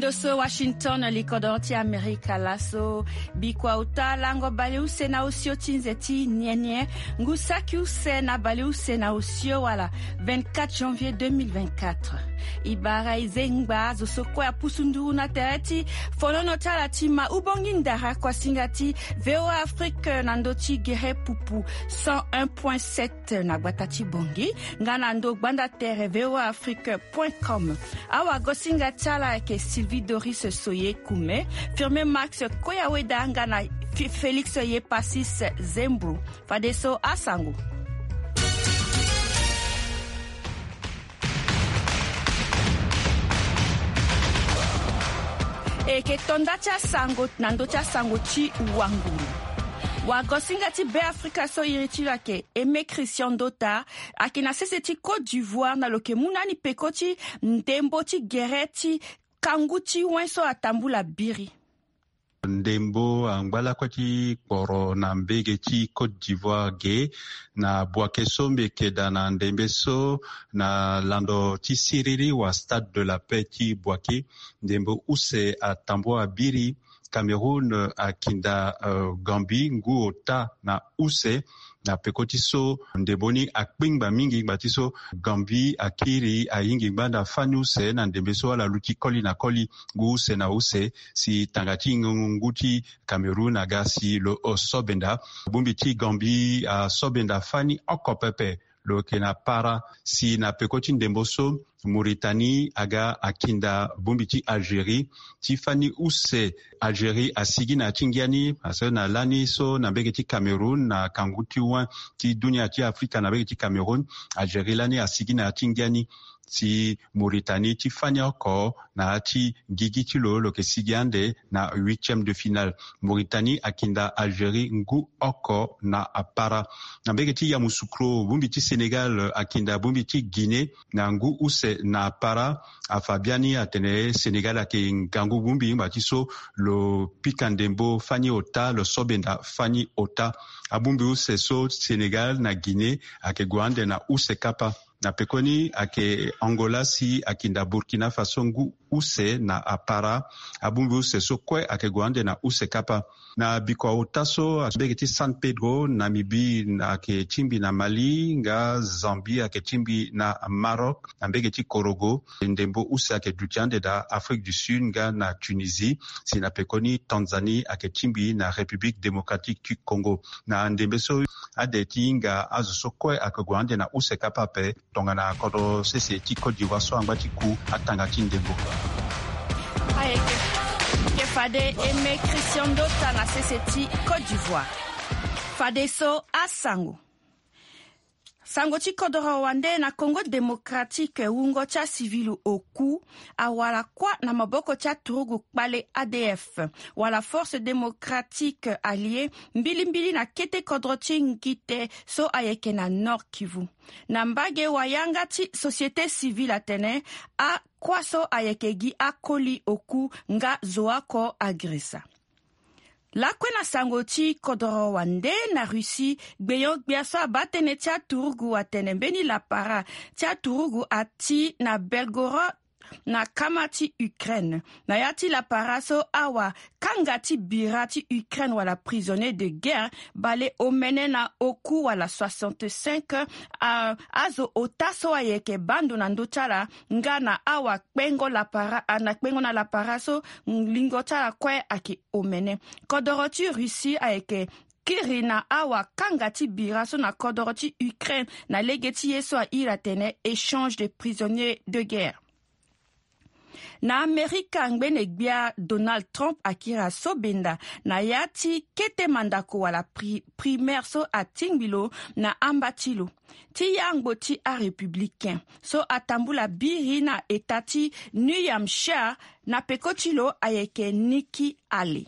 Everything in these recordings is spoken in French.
Indoso Washington likodorti Amerika laso bikwa utalango bali usena usio tinzeti nyenye ngusaki usena bali usena usio wala 24 janvier 2024 ibara izengba zosoko ya pusunduru na tereti fonono talatima ubongindara kwa singati VOA Afrique nandoti gere pupu 101.7 na batati bongi ngana ndo gbanda tere voaafrique.com awa gosinga tala ke Sylvie Doris Soye Koume, firme Max Koyaweda ngana Félix Yepasis Zembru, Fadeso Asango. Eke tondacha sango nandocha sango chi wanguru. Wagosingati be Afrika so irichira ke Aimé Christian Dota akina seseti Côte d'Ivoire na loke munani pekoti ndemboti gereti kanguti wenso atambula biri. Ndembo angbala kwati koro na mbege ti Côte d'Ivoire ge na bwakeso mbekeda na ndembeso na lando ti siriri wa Stade de la Paix ti bwake ndembo use atambua biri Cameroun akinda Gambie ngu ota na use na pekotiso ndeboni akpingba mingi batiso Gambie akiri ayingi banda fanuse na ndembeso wala luki koli na koli ngu use na use si tangati nguti Cameroun agasi lo sobenda bumbi ti Gambie sobenda fani okopepe lo kena para si na pekoti ndemboso Mauritanie aga akinda bumbi ti Algérie ti fani use Algérie asigi na tingiani asa na lani so na bege ti Cameroun na kanguti wan ti dunia ti Afrika na bege ti Cameroun Algérie lani asigi na tingiani ti Mauritanie ti fani oko na ti gigi ti lo ke sigiande na 8e de finale Mauritanie akinda Algérie ngu oko na apara na bege ti Yamoussoukro bumbi ti Sénégal akinda bumbi ti Guinée na ngu use na para a Fabiani atene Sénégal ake ngangu bumbi batiso lo pikandembo fani ota lo sobenda fani ota abumbi use so Sénégal na Guinée ake gwande na use kapa na pekoni ake Angola si akinda Burkina Faso ngu use na apara abumbi use so kwe ake gwande na use kapa na bikwa utaso asbege ti San Pedro Namibie na ake chimbi na Mali nga Zambie ake chimbi na Maroc na mbege ti Korogo ndembo use ake dutiande da Afrique du Sud nga na Tunisie si na pekoni Tanzanie ake chimbi na République démocratique du Congo na ndembeso adeti nga azo so kwe ake gwande na use kapa pe tonga na kodo sese ti Côte d'Ivoire so anga ti ku atanga ti ndembo ke fade Aimé Christian Dota na seseti Côte d'Ivoire fade so asango sango ti kodoro wande na Congo démocratique wungo cha civilu oku awala kwa na maboko cha turugu kpale ADF wala force démocratique alliée mbili na kete kodroti ngite so ayeke na Nord Kivu na mbage wayanga ti société civile atene a kwaso ayekegi akoli oku nga zoako agresa lakwe na sango ti kodoro wande na Russie gbeyo gbiaso abatene tia turugu atene mbeni la para tia turugu ati na Belgorod na kama ti Ukraine na yati la paraso awa kanga ti bira ti Ukraine wala prisonnier de guerre bale omene na oku wala 65 azo otaso ayeke bando na ndotala nga na awa kpengo la para na kpengo na la paraso lingo tala kwe ake omene kodoro ti Russie ayeke kiri na awa kanga ti bira so na kodoro ti Ukraine na lege ti ye so a ira tene échange de prisonniers de guerre na Amerika ngbene gbia Donald Trump akira sobenda na yati kete mandako wala primaire so atingbilo na ambatilo ti yango ti a républicain so atambula biri na etati New Hampshire na pekotilo ayeke Nikki Haley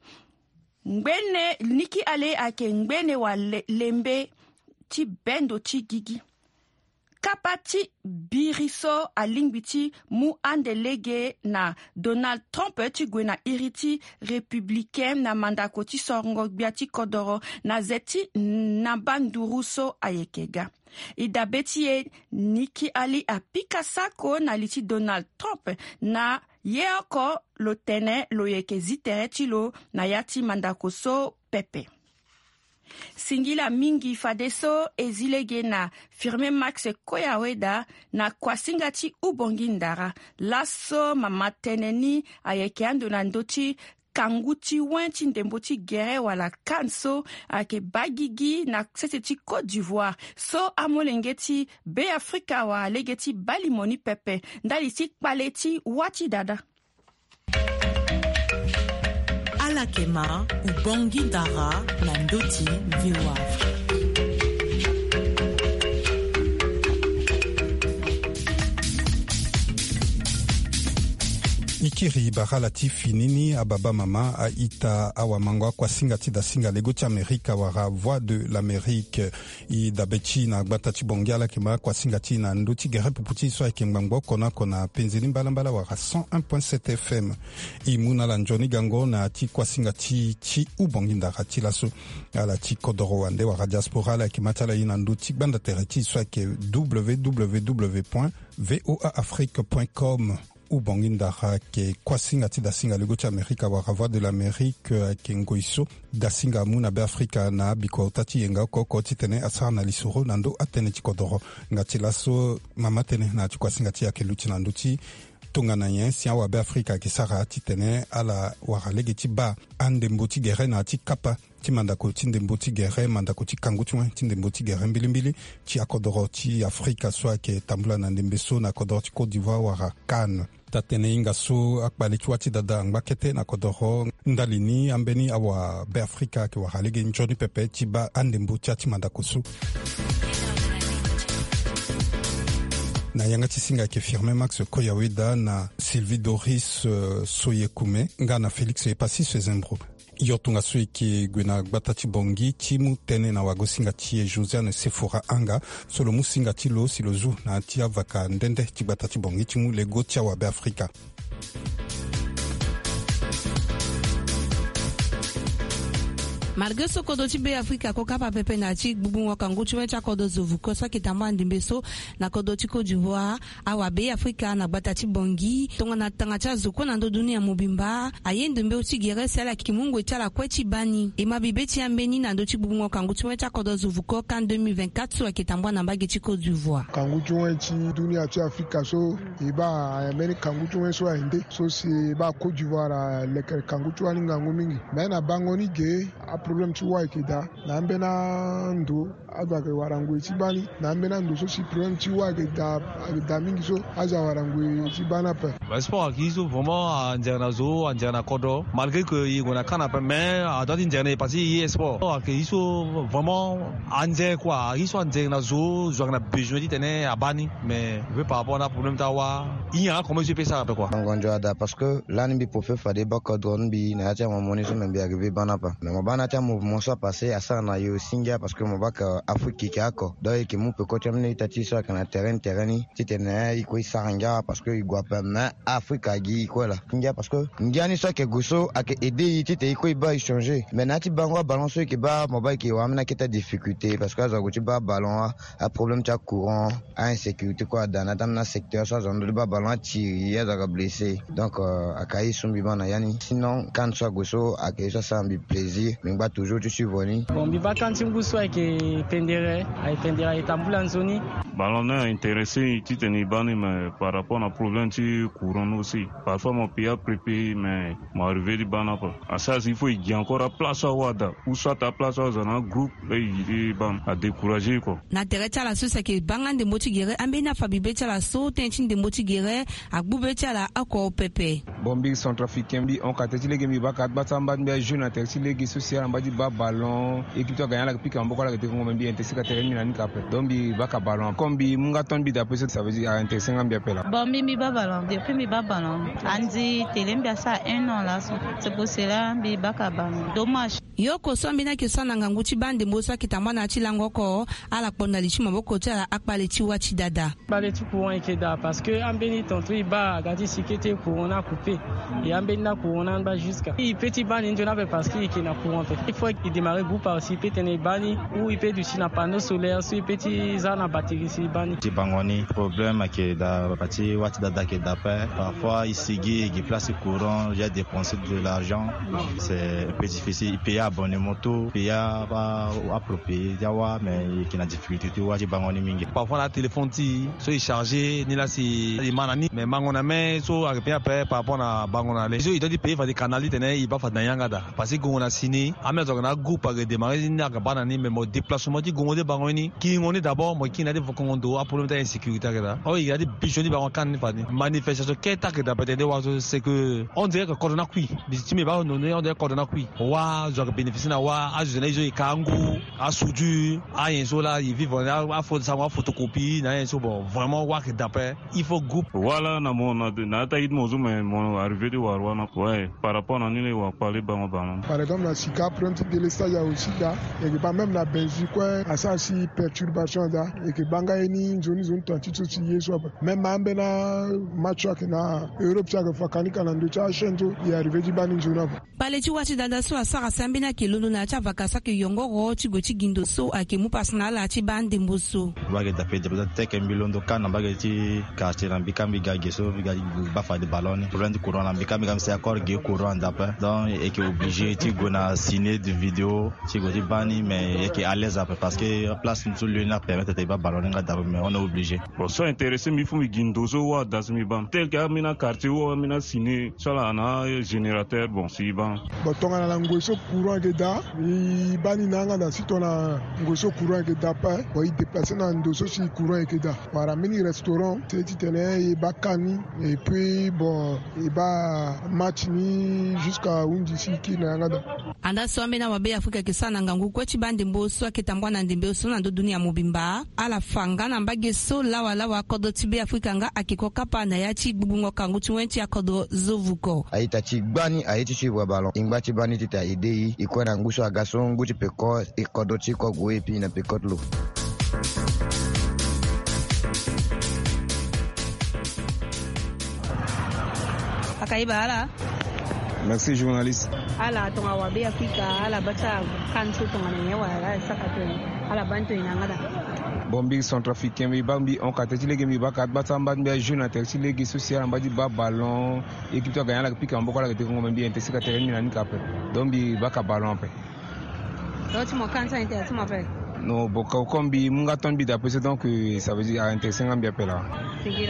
Nikki Haley ake ngbene wa lembe ti bendo ti gigi kapati biriso alingbiti mu andelege na Donald Trump ti gwe na iriti républicain na mandako ti songo gbiati kodoro na zeti na banduruso ayekega idabeti ye Nikki Haley apika sako na liti Donald Trump na ye oko lo tene lo yeke zitere ti lo na ya ti mandako so pepe. Singila mingi fade so e zilege na Firmin Max Koyaweda na kwasinga ti ubongi ndara laso mama tene ni ayeke ando na ndö ti kangu ti wen ti ndembo ti gere wala kan so ayeke bagigi na sese ti Côte d'Ivoire so amolenge ti Beafrika wara lege ti balimoni pepe ndali ti kpale ti wati dada. Alakema ubongi ndara na ndoti VOA. Ikiri baralati finini ababa mama aita awamangwa kwa singa ti da singa lego ti Amerika wara voix de l'Amérique i dabechi na gbata ti bongiala kema kwa singa ti na ndo ti gere puputi so ayeke ngbangbo kona penzeli mbalambala wara 101.7 FM i muna la njoni gango na ti kwa singa ti ubongi ndara ti laso ala ti kodoro wande wara diaspora la kema tala i na ndo ti gbanda tere ti so ayeke www.voaafrique.com ubongi ndara ke kwasinga ti da singa lego ti Amerika wara voix de l'Amérique ayeke ngoi so da singa mu na Beafrika na abiko tati yenga oko ti tene asara na lisoro na ndö atene ti kodoro nga ti laso mama tene na ti kwasinga ti ayeke lu ti na ndö ti tongana nyen si awa Beafrika ayeke sara ti tene ala wara lege ti ba andembo ti gere na ti kapa ti mandako ti ndembo ti gere mandako ti kangu ti wen ti ndembo ti gere mbilimbili ti akodoro ti Afrika so ayeke tambula na ndembe so na kodoro ti Côte d'Ivoire wara Cannes tatene inga so akpale ti wati dada angba kete na kodoro ndali ni ambeni awa Beafrika ayeke wara lege njoni pepe ti ba andembo ti ati mandako so na yanga ti singa ayeke Firmin Max Koyaweda na Sylvie Doris Soyekume nga na Félix Epasi Sezembro yo tunga so yeke gue na gbata ti bongi ti mu tënë na wago singa ti e Josiane Sephora anga so lo mu singa ti lo si lo zu na ti avaka ndende ti gbata ti bongi ti mu lego ti awa Beafrika. Malgré ce kodo ti Beafrika ko kapa pepe na ti gbugbu wakangu ti wen ti akodo zo vuko so ayeke tambu andimbe so na kodo ti Côte d'Ivoire awa Beafrika na gbata ti bongi tongana tanga ti azo kue na ndö dunia mobimba aye ndembe ti gere si ala yeke mu ngue ti ala kue ti bani e mabibe ti ambeni na ndö ti gbugbu wakangu ti wen ti akodo zo vuko kan 2024 so ayeke tambu na mbage ti Côte d'Ivoire kangu ti wen ti dunia ti Afrika so e ba ayambeni kangu ti wen so ahinde so si e ba Côte d'Ivoire lekere kangu ti wani ngangu mingi me na bango ni ge problem ti wa yeke da na ambe na ndo azo ayeke wara ngue ti bani na ambe na ndo so si problem ti wa ayeke da mingi so azo awara ngue ti bani ape sport ayeke so vraiment anzere na zo anzere na kodro malgré que e gue na kana ape mais adoit ti nzere na e parce e sport ayeke ye so vraiment anzere quoi ye so anzere na zo zo ayeke na besoin ti tene abani mais ve par rapport na problème ti awa i yanga comment so e peut sara ape quoi ngonjo ada parce que lani mbi pofe fade ba kodro mbi na ya ti amomoni so me mbi arrivé bani ape mais mo bani ti mouvement so apase asara na yo singa parce que mo ba ka Afrique yeke oko do yeke mu peko ti amini ta ti so ayeke na terrain ni ti tene e kue sara ngia parce que e gue ape me Afrique agi e kue la ngia parce que ngia ni so ayeke gue so ayeke aide ye ti te e kue e ba échanger mais na ti bango aballon so yeke ba mo ba yeke wara ambeni akita difficulté parce que azo gue ti ba ballon problème ti acourant insécurité kue ada na ti ambeni secteur so azo ndö ti ba ballon atiri azo ayeke blessé donc ayeke aye so mbi ba na ya ni sinon kan so ague so ayeke so asara mbi plaisir mbi ngba toujours ti suivre ni bon mbi ba kan ti ngu so ayeke pendere aye tambula nzoni ballon na intéressé ti tene bani mais par rapport na problème ti courant aussi parfois mo pia prépa mais mo arrivé di bana pa asas il faut y encore à place wada ou soit à place dans un groupe et bam a décourager quoi na tere ti ala so seke banga ndembo ti gere ambeni afabibe ti ala so tënë ti ndembo ti gere agbube ti ala oko pepe bon mbi centrafricain mbi on ka tere ti lege mbi ba ka gbata ambani mbi ajeune na tere ti lege social amba di ba ballon équipe to aganya ala pika mboko ala te ngombe mbi intéressé ka tere ni na ni kape donc mbi ba ka ballon comme mbi munga ton mbi d'après ça veut dire intéressé ngam bi appela bon mbi ba ballon depuis mbi ba ballon andi télé mbi asa 1 an là c'est pour cela mbi ba ka ballon dommage Yoko so mbina ke sana ngangu chi bande mbosa kitambana chi langoko ala ponda lichi maboko cha akpale chi wachi dada. Bale chi courant ekeda parce que ambeni tonto iba gati sikete courant a coupé et ambeni na courant ba jusqu'à. Il petit bani ndona parce qu'il est na courant. Il faut qu'il démarre pour participer tene bani ou il peut du na panneau solaire sur petit za na batterie si bani. Ti bangoni problème ke da parti wachi dada ke da pa parfois il sigi il place courant, j'ai dépensé de l'argent. C'est un peu difficile, il paye abonnement tout, paye pas approprié, mais qui n'a difficulté tu vois, j'ai bangoni mingi. Parfois la téléphone ti so il chargé ni là si il manani mais bangona mais so a payer après par rapport à bangona les il doit payer faire des canaux tenait il va faire d'yanga da parce que on a signé à mettre na groupe pour démarrer ni à banani mais mon déplacement dit gongo de bangoni qui on est d'abord moi qui n'a des fokondo a problème d'insécurité là. Oh il y a des pigeons bangon kan ni fani manifestation qui ta que d'après c'est que on dirait que corona kui si me ba on dirait corona kui wa zo bénéficier na wa a jeune zo ikangu a soudure a yenso là ils vivent a faut savoir photocopie na yenso bon vraiment wa que d'après il faut groupe voilà na mon na ta idmo mais mon arrivé de warwana ouais par rapport à nile wa parler bango bango par exemple la sika prendre de l'estage ya aussi là et que pas même la Belgique quoi à ça si perturbation là et que banga ni zone tantito si yeso même ambena match que na Europe ça que fakani kana ndo cha shento ya arrivé di bani zone pale chi wachi dada so asara sambina ke lulu na cha vakasa ke yongoro chi gochi gindo so ake mu personal a chi bande mboso bage da pe de teke mbilondo kana bage chi quartier na bikambi gage so bage ba fa de ballon problème de courant na bikambi comme c'est accord ge courant d'après donc et qui obligé ti gona signer de vidéo ti gochi bani mais et qui à l'aise après parce que place tout le na permettre de ba ballon nga d'après mais on est obligé bon ça intéressé mi fu mi gindo so wa das mi bam tel que mina quartier ou mina signer ça là na générateur bon si ban bon tonga na ngoso courant ke da i bani nanga da sitona ngoso courant ke da pa bon il déplacer na ndoso si courant ke da para mini restaurant c'est titene i bakani et puis bon i ba match ni jusqu'à undi si ki na ngada anda so amena wabe Afrika ke sana ngangu ko chi bande mboso akitambwa na ndembe so na dunia mobimba ala fanga na mbage so lawa kodo tibe Afrika nga akikoka pa na ya chi gbubungo kangu tuwenti akodo zovuko aita chi gbani aiti chi wa balon ingba chi bani tita idei iko na nguso agaso nguchi peko ikodo chi ko goe pi na pekotlo Akaibala. Merci journaliste. Ala tonga wabe Afrika ala bata kanto tonga nyewa ala sakato ala banto inangada. Bombi centrafricain mi bambi on kateti legi mi baka batamba mbi jeune intersi legi social ambadi ba ballon équipe to gagner la pika mboko la ko mbi intersi ka terrain ni kapé dombi baka ballon pe L'autre mo kansa intersi mo pe no boka kombi munga ton bi d'après donc ça veut dire intersi ngambia pe là sigira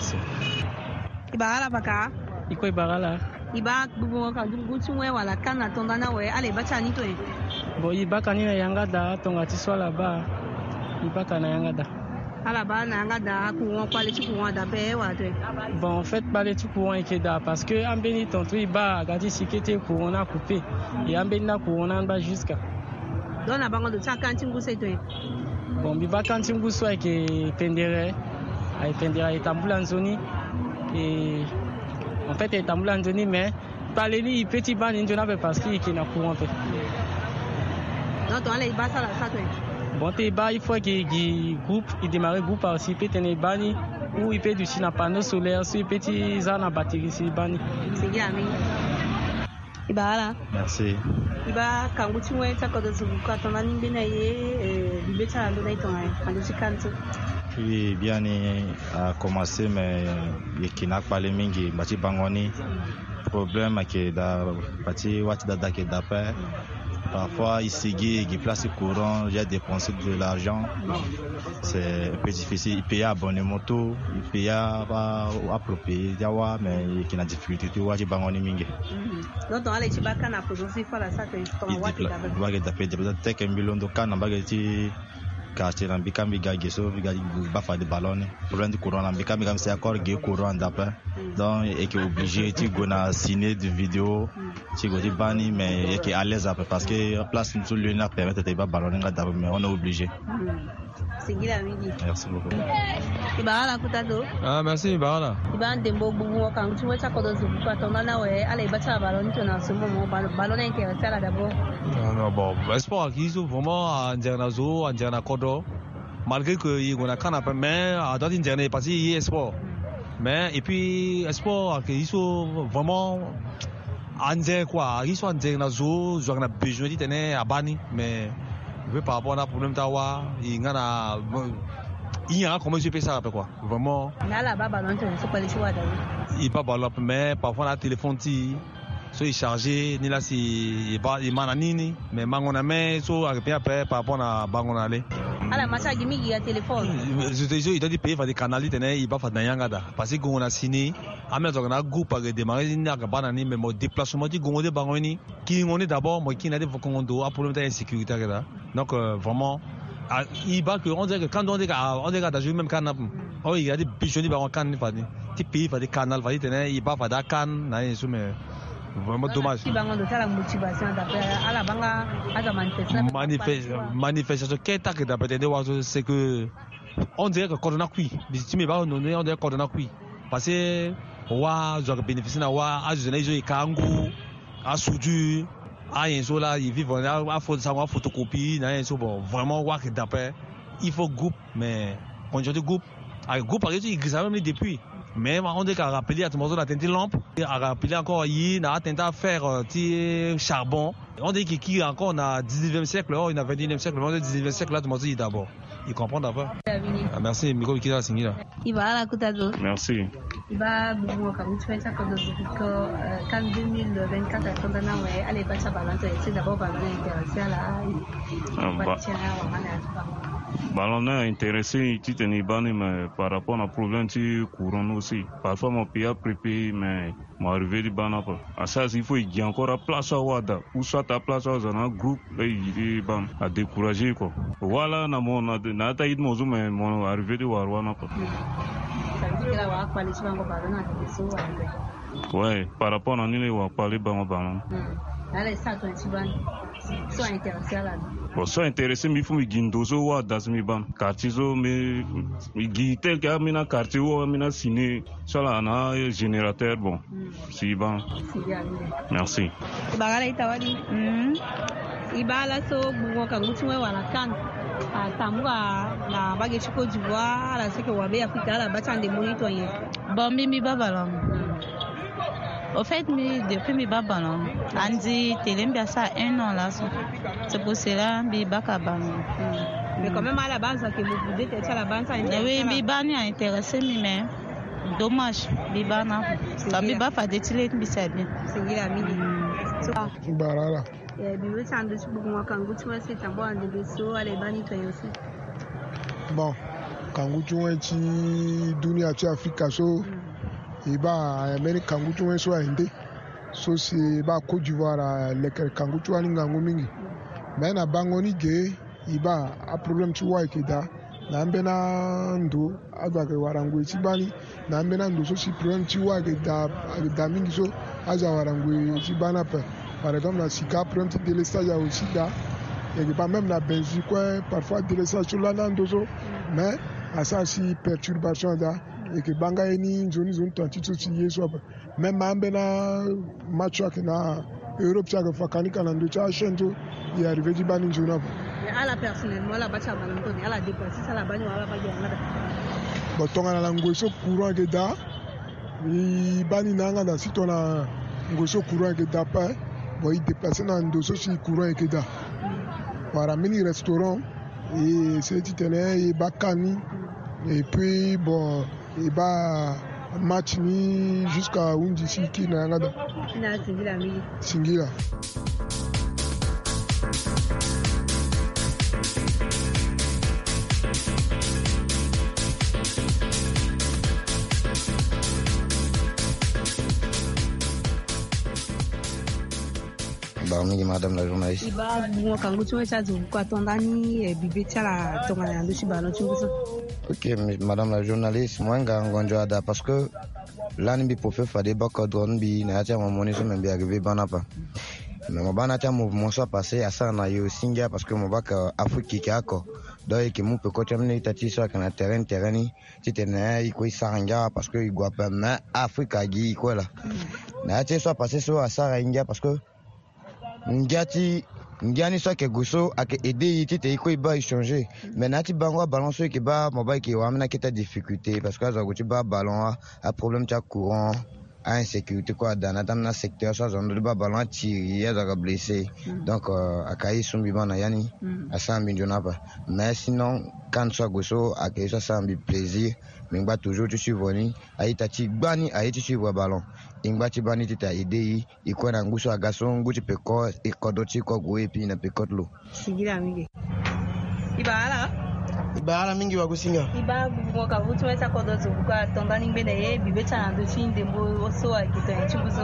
ibala baka iko ibala iba bubu ka ngutu we wala kana tondana we ale bacha ni to bo ibaka ni yanga da tonga tiswala ba ibaka na yanga da ala ba na yanga da ku won kwale ti ku won da be wa to bon en fait parler ti ku won ekeda parce que ambeni tonto iba gati sikete ku won a coupé et ambeni na ku won ba jusqu'à dona bango do cha kanti nguse to bon biba kanti nguso ke pendere ay pendere itambula nzoni et en fait itambula nzoni mais parler ni petit ban ndona parce qu'il na courant pe non to ale ibasa la sa to bon te ba il faut que groupe il démarrer groupe participer tene bani ou il peut du na panneau solaire sur petit za na batterie si bani c'est bien ami ibala merci iba kangu chimwe chakodo zubuka tonani mbina ye libeta ndo naitonga kangu chikanto puis bien a commencé mais qui n'a pas les mingi bati bangoni problème que da bati wat dada ke da pa parfois il sigue il place courant, j'ai dépensé de l'argent. C'est un peu difficile, il paye abonnement tout, il paye pas approprié, mais qui n'a difficulté tu vois, j'ai bangoni mingi. Donc on allait chibaka na produire fala ça que on voit que d'abord teke mbilondo kana bagati quartier na bikam biga geso biga ba fa de ballon problème du courant na bikam c'est encore ge courant d'après donc et qui est obligé tu gona signer de vidéo tu go di bani mais et qui à l'aise après parce que place nous le na permettre de ba ballon nga d'après mais on est obligé. Singila mingi. Merci beaucoup. Ibala kutado. Ah merci Ibala. Iban dembo bubu kan tuwe cha kodo zubu kwa tona na we ala ibacha ballon tona sumo mo ballon intéressé là d'abord. Non bon, espoir qui sont vraiment en zo en kodo malgré que il a quand après mais à d'autres derniers parce qu'il espoir. Mais et puis espoir qu'ils sont vraiment en quoi, ils sont en zo, ils ont besoin de tenir à bani mais par rapport à un problème tawa, il y a comment je fais ça après quoi vraiment il pas ballon mais parfois la téléphone ti so il chargé ni là si il mananini mais mangona mais so après par rapport à bangona aller ala macha gimi ya téléphone je te dis il doit payer par des canaux il pas faire nayanga da parce que on a signé amel zo na groupe pour démarrer ni ka banani mais mon déplacement di gongo bangoni qui on est d'abord moi qui n'a des fokondo a problème d'insécurité là donc vraiment il va que on dirait que quand on dit dans même canal oh il y a des pigeons dans canal fadi ti pays fadi canal fadi tenait il pas fada can na yesu mais vraiment dommage. Manifestation qu'est-ce que d'après c'est que on dirait que corona kui si me va on dirait corona kui parce que wa je bénéficie na wa a je n'ai kangu a soudure a yenso là ils vivent a photocopie na yenso bon vraiment wa que d'après il faut groupe mais quand je dis groupe avec groupe par exemple il ça même depuis mais on dit qu'à rappeler à tout le monde d'atteindre lampe à rappeler encore il a atteint à faire petit charbon on dit qu'il encore na 19e siècle on a 21e siècle on dit 19e siècle là tout le monde dit d'abord il comprend d'abord. Merci Miko Kida Singila. Ibala kutado. Merci. Iba bubu ka mutweta ko ko kan 2024 atonda na we ale bacha balance c'est d'abord balance intéressé là. Ballon intéressé tu t'es bani mais par rapport au problème tu courant aussi parfois mon pays a préparé mais m'arrivé du bana pas à ça il faut il y a encore à place à wada ou soit à place à un groupe là il bam à décourager quoi voilà na mon na ta id mozu mais mon arrivé du warwana pas ouais par rapport à nous les wa parler bam bam là ça toi tu vas soit intéressé là bon soit intéressé mais il faut me guindozo wa das mi ban quartier zo mais guitel ka mina quartier wa mina ciné sur la na générateur bon si ban merci bagala itawadi ibala so bungo kangutuwe wala kan atamuka na bage chiko d'Ivoire la seke wabe Afrika la batande monito yen bon mimi babalon. Au fait, depuis mes babans, on dit que ça 1 an là. C'est pour cela que je mais quand même à la base, que vous êtes à la base, oui, Bibani a intéressé, mais dommage, Bibana. Quand Biba fait des tilets, c'est bien. C'est bien, Mili. Barala. Bon, quand vous êtes dunia ci Afrika so iba Amerika kangutu weso inde so si ba Côte d'Ivoire lekel kangutu ani ngangu mingi mais na bangoni ge iba a problem ci wa ikida na mbena ndo aga ke warangu ci bani na mbena ndo so si problem ci wa da mingi so aza warangu ci bana par exemple na sika problem ci délestage ya aussi da et pas même na Belgique parfois délestage sur la ndo so mais à ça si perturbation da et que banga ni zone tantito ci yeso même mambe na match na Europe ça que fakani kana ndo cha shento il arrivé di bani zone ba à la personnellement la bacha balanto à la dépenser ça la bani wala ba jana ba tonga na ngoso courant que da i bani nanga da si tona ngoso courant que da pa bo i déplacer na ndo so si courant que da para mini restaurant et c'est titane et bakani et puis bon et bah match ni jusqu'à undi siki na ngada na singila mili singila Bah mingi madame la journaliste. Iba bungo kangu chwe cha zu kwa tondani bibi chala tonga ya ndoshi balo chunguso. Ok madame la journaliste moi ngonjo ada parce que là nimbi pofe fade bako drone bi na acha mamoni so membi arrivé banapa. Mais mo bana cha mouvement soit passé à ça na yo singa parce que mo baka Afrique ki ako. Donc que mon peut continuer itati so kana terrain ni titena iko isanga parce que il doit pas mais Afrique agi quoi là. Na acha soit passé so à ça inga parce que Ngani soit que gosso a que aider tite iko iba échanger mais nati bango balancer que ba mobile qui wa mena kita difficulté parce que ça go ba ballon a problème ta courant à insécurité quoi dans le secteur ça zone de ballon tiré ça blessé donc à kai sumbi bana yani à 100 millions pas mais sinon quand ça gosso à que ça semble plaisir mais ba toujours tu suivre ni aita ti gbani aita suivre ballon ingba ti bani ti ta idei iko na nguso agaso nguti peko ikodoti ko go epi na pekotlo sigira mingi ibala mingi wa kusinga iba bungo ka vutu wesa kodozo buka tondani mbele ye bibecha ndo chinde mbo oso akita chubuzo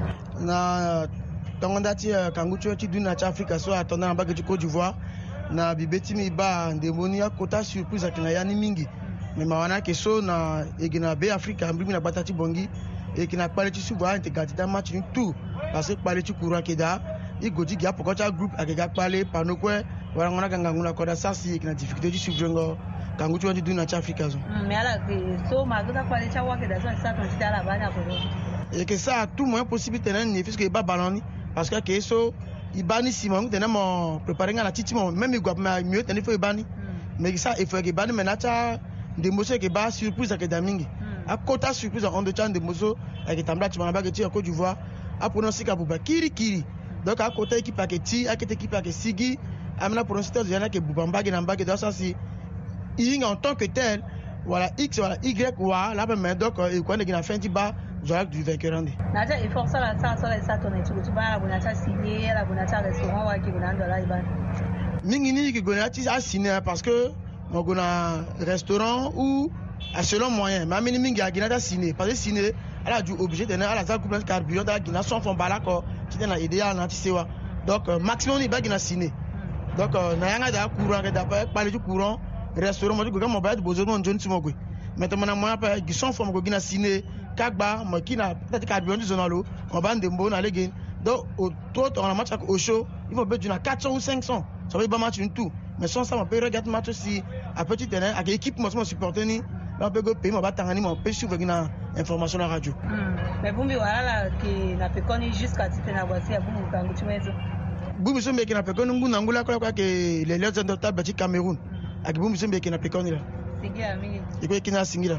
na tongonda ti kangucho ti duna cha Africa so atonda na bageti Côte d'Ivoire na bibeti mi ba ndemoni akota surprise akina yani mingi mais mawana ke so na egina be Africa mbi na batati bongi e kina pale ti suba intégralité da match ni tout parce que pale ti courant keda igoti gi apokocha group akega pale panokwe wala ngona kanga nguna koda sasi kina difficulté ti subrengo kangu ti duna cha Africa zo mais ala so magoda pale cha wa keda so sa ton ti ala bana ko et que ça tout moyen possible tenen ni puisque ba ballon parce que so ibani simon tenen mo préparer la titi mo même igwa mieux tenen fo ibani mais ça il faut que ibani menacha de moso ke ba surprise ke damingi a kota surprise on de chan de moso avec tambla ti manga ti Côte d'Ivoire a prononcer ka buba kiri donc a kota équipe a keti a kete équipe a ke sigi amena prononcer yana ke buba mbage na mbage donc ça c'est il en tant que tel voilà x voilà y wa la même donc il connaît qu'il a fait ba joueur du vainqueur andi naja il force la ça tourner tu ba la bonata signer la bonata restaurant wa ki bonanda la iban mingi ni ki gonati a signer parce que on a restaurant ou à selon moyen mais mini mingi a ginata signer parce que signer elle a dû obligé de na za couple carburant da gina son fond balako ti na idéal na ti sewa donc maximum ni ba gina signer donc na yanga da courant da pa parler du courant restaurant mo go mo ba bozo no njon ti mo gwe maintenant na moyen pa gi son fond go gina signer kagba mo kina peut-être carburant du zonalo on ba ndembo na legen donc au tout on a match au show il faut bettre na 400 ou 500 ça va pas match une tout mais sans ça on peut regarder match aussi à petit terrain avec équipe moi supporter ni on peut go payer moi ba tangani moi peut suivre na information na radio mais bumbi wala ki na pekoni jusqu'à titena voici abu kangu chimezo bumbi so mbeki na pekoni nguna ngula kwa ke les lions de table du Cameroun avec bumbi so mbeki na pekoni là singira mingi iko kina singira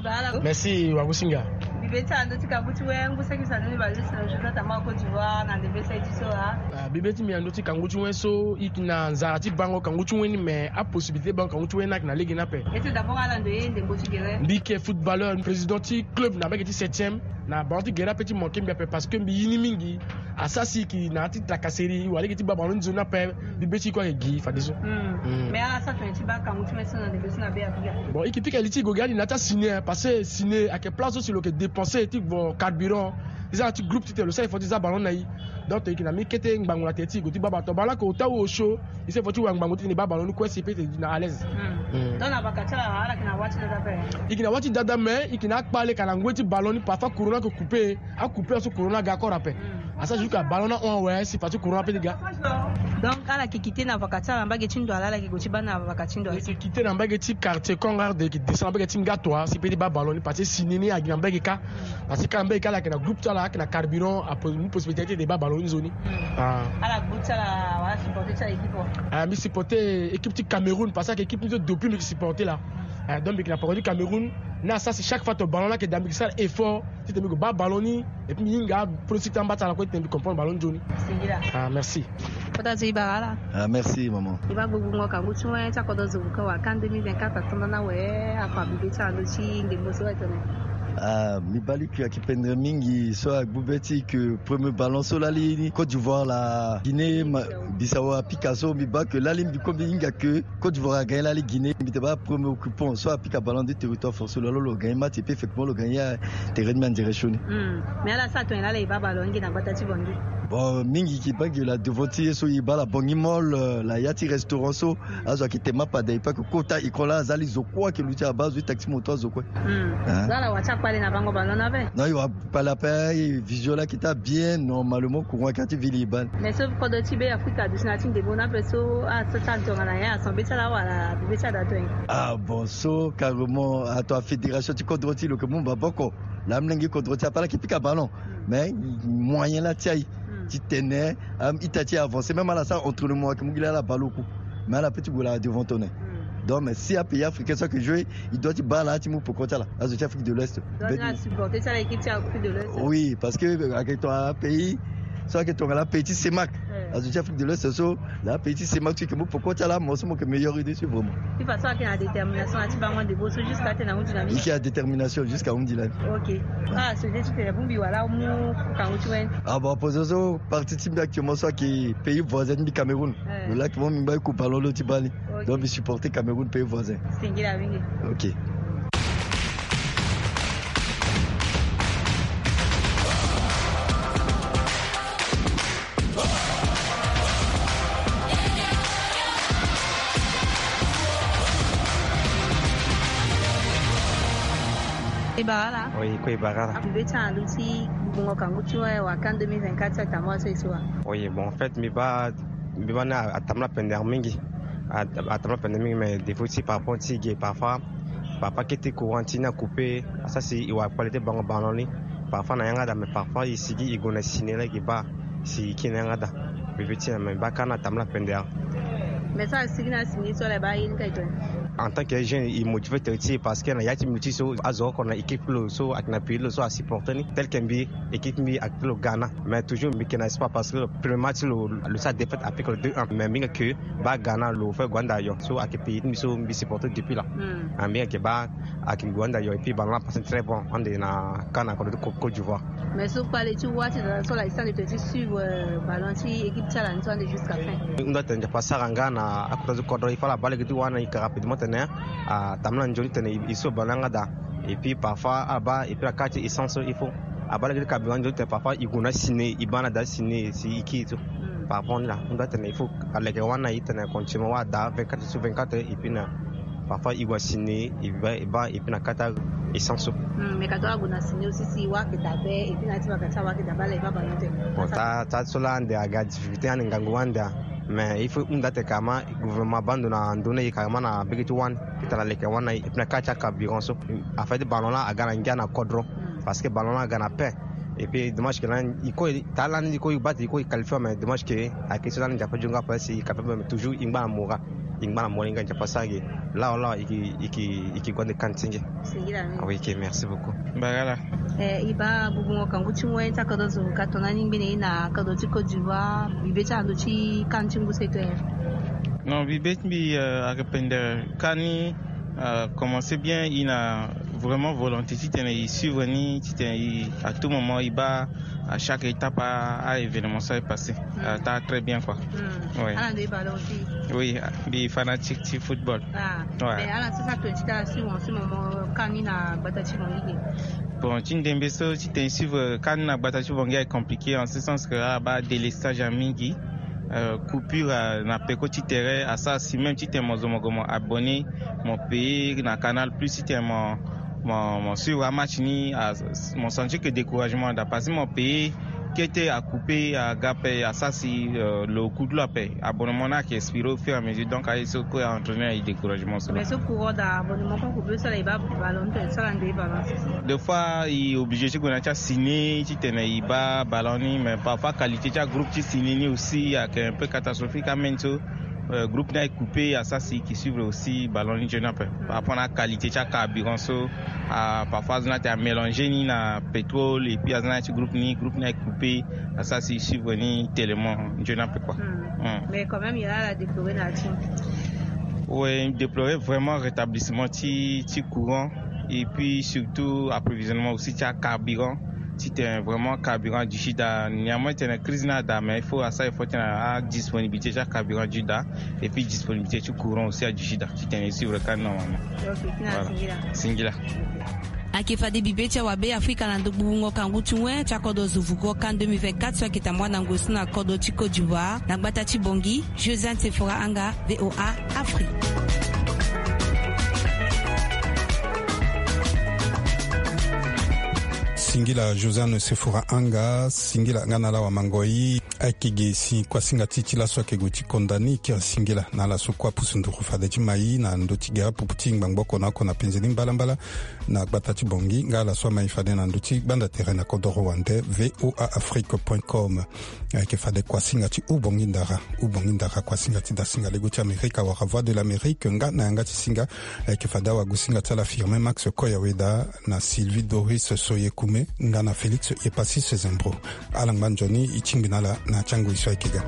merci wa kusinga bibeta ndo tikabuti wengu sekisa nini balisi na jota tama Côte d'Ivoire na ndebesa itisoa bibeti mi ando tikanguti wenso ikina nzarati bango kanguti weni mais a possibilité bango kanguti wena na ligue na pe ete d'abord ala ndo yende mboti gere mbike footballeur président ti club na bageti 7e na banti gera petit manquer mbi parce que mbi yini mingi asasi ki na ti takaseri wale ki ti ba ballon zona pe bibeti ko gi fadiso mais ala sa tu ba kanguti wenso na ndebesa na be afika bon ikiti kaliti go gadi na ta signer parce que signer à quelle place sur le que dépenser ti vos carburant ils ont un groupe ti le ça il faut dire ballon na yi donc il na mi kete ngbangola teti go ti baba to bala ko ta wo show il faut ti wa ngbango ti ni ba ballon ko CP te na à l'aise donc na bakata ala kina wati dada pe ikina wati dada mais ikina pale kana ngweti ballon parfois corona ko couper a couper so corona ga ko rappel asa jusqu'à ballon on ouais si parti corona pe ga donc ala kikite na bakata na mbage chindo ala ki go ti bana bakachindo c'est kite na mbage ti quartier kongar de ki descend mbage ti ngato si pe ba ballon parti sinini a mbage ka parce que mbage ka la kina groupe ta la kina carburant a une possibilité de ba ballon zoni ala groupe ta la wa supporter ta équipe mi supporter équipe ti Cameroun parce que équipe depuis mi supporter là donc mi na parodi Cameroun na ça c'est chaque fois ton ballon là que d'ambi ça effort tu te mi go ba ballon ni et puis inga prociter en bata la ko te comprendre ballon zoni merci merci maman iba gugu ngoka nguchwe cha kodo zubuka wa kan 2024 tondana we apa bibeta ndo chi ndemboso etone mibali qui pendre mingi soit Boubeti que premier ballon sur la ligne Côte d'Ivoire la Guinée Bissau Picasso miba que la ligne du Combinga que Côte d'Ivoire a gagné la Ligue Guinée mais pas premier occupant soit Pica ballon de territoire forcé le gagne match et effectivement le gagner terrain de direction mais là ça toi là il va ballon qui na batati bongi Bon, mingi qui pas que la devotie so iba la bongimol la yati restaurant so azo qui te mapa de pas que kota ikola zali zokwa que lutia base taxi moto zokwa. Là wacha pale na bango balona ve. Non, il va pas la paix vision là qui t'a bien normalement courant quand vili ban. Mais ce code Tibet Africa destinating de bona peso a total na ya son beta la wala beta da toi. Ah bon so carrément à toi fédération tu code roti le que mon baboko. La mlengi code roti pas là qui pique à ballon. Mais moyen là tiai. Tu tenais, il t'a avancé même à la salle entre le mois que Mougila la balle au coup. Mais à la petite boule devant ton nez. Donc, mais si un pays africain ça que jouer, il doit te battre là, pour compter là, à l'Afrique de l'Est. Supporter ça l'équipe de l'Est. Oui, parce que avec ton pays, soit que ton la petit Semak, à l'Afrique de l'Est, c'est la petit Semak tu que pour compter là, moi c'est mon meilleur idée sur vraiment. Il faut qu'il y a détermination à tirer des bosses jusqu'à tenir un dynamique. Il y a détermination jusqu'à un dynamique. OK. Ah, ce que tu fais bon voilà mu quand tu es. Ah bon position participe actuellement soit qui pays voisin du Cameroun. Le lac mon mimba coupe ballon le Tibali. Donc il supporter Cameroun pays voisin. Singila wingi. OK. Oui, quoi Barara. Oui, bon en fait, mais na atamla pender mingi. Atamla pender mingi mais des fois aussi par rapport à parfois papa qui était quarantaine coupé, ça c'est il va qualité bango banoni. Parfois na yanga da mais parfois ici il gona sinela qui ba si qui na yanga da. Bibiti mais ba kana atamla pender. Mais ça c'est na sini sur la baïne kaito. En tant que jeune, il motive parce qu'il y a des multi so azo qu'on a équipe le so avec na pays so à supporter tel qu'un équipe mi avec le Ghana mais toujours mais qui n'est pas parce que le premier match le ça défaite avec le 2-1 mais bien que ba Ghana le fait Rwanda yo so avec pays mi so mi supporter depuis là bien que ba avec Rwanda yo et puis ballon passe très bon on est na Ghana Côte d'Ivoire. Mais so pas les tu vois sur la liste de te suivre ballon si équipe challenge on est jusqu'à fin. On doit tenir pas ça Ghana à côté du Côte il faut la balle que tu vois na rapidement à tamla njoli tene iso balanga da et puis parfois aba et puis la carte essence il faut aba le kabila njoli tene parfois iguna siné ibana da siné si ikito parfois là on doit tenir il faut avec wana itene continuer wa da 24 sur 24 et puis na parfois igwa siné et puis na kata essence mais quand on a siné aussi si wa que tabe et puis na tiba kata wa que dabala iba balonte bon ta sola ande aga difficulté en ngangwanda mais il faut date kama gouvernement bando na ndone kama na bigiti one kitala leke wana ipna kacha kabiron so a fait ballon là agana ngana kodro parce que ballon là agana pain et puis dommage que là il ko talent il ko bat il ko qualifié mais dommage que a question là n'apa junga pas si capable toujours ingba mora inga n'apa ça là iki gonde kantinge oui ok merci beaucoup bagala iba bubu kangu chimwe takado zo katona ningbe na kado Côte d'Ivoire bibecha ndo chi kantingu seto non bibet bi akapende kani commencer bien il a vraiment volonté il suivre ni à tout moment il bat à chaque étape à événement ça est passé t'as très bien quoi oui oui bi fanatique du football mais alors c'est ça que tu as suivi en ce moment kanina batachi bongi bon Tindembe so tu suivre kanina batachi bongi est compliqué en ce sens que ba délestage à mingi coupure na peko titere à ça si même tu t'es mon abonné mon pays na canal plus si t'es mon sur un match ni mon senti que découragement da passer mon pays qui était à couper à gapé à ça si le coup de la paix abonnement là qui expire au fur et à mesure donc à ce que entraîner et découragement mais ce courant d'abonnement qu'on coupe ça les ballon ça l'andé balance deux fois il obligé de connaître signer tu tenais il bas ballonner mais parfois qualité tu groupe tu signer aussi avec un peu catastrophique à même groupe n'a coupé à ça si qui suivre aussi ballon je n'ai pas par rapport à la qualité tu carburant so parfois on a mélangé ni na pétrole et puis on a groupe n'a coupé à ça si suivre ni tellement je n'ai pas quoi mais quand même il y a la déplorer là-dessus oui déplorer vraiment rétablissement ti courant et puis surtout approvisionnement aussi tu carburant si tu es vraiment carburant du Jida, néanmoins tu as une crise là, mais il faut une disponibilité de carburant du Jida et puis disponibilité du courant aussi à du Jida. Tu es suivre le cas normalement. Ok, voilà. Singila. akifadi bibecha wabe Afrika na ndubungo kangu chunwe cha kodo zuvuko kan 2024 so kitambwa na ngosi na kodo chiko d'Ivoire na gbata chibongi Josiane Sephora Anga VOA Afrique. Singila Josiane Sephora Anga singila ngana la wa mangoi akige si kwa singa titila so keguti kondani ki singila na la so kwa pusunduru fadeji mai na ndoti gara puputi ngbangbo na kona penzeli mbala na batati bongi ngala so mai fade na ndoti banda terrain ko Rwanda voaafrique.com ke fade kwa singa ti ubongi ndara kwa singa ti da singa leguti Amerika wa Voix de l'Amérique ngana ngati singa ke fada wa gusinga tala firme Max Koyaweda na Sylvie Doris Soyekume ngana Felix Epasi Sezembro alangban Johnny ichimbinala na changu iswa ikiga.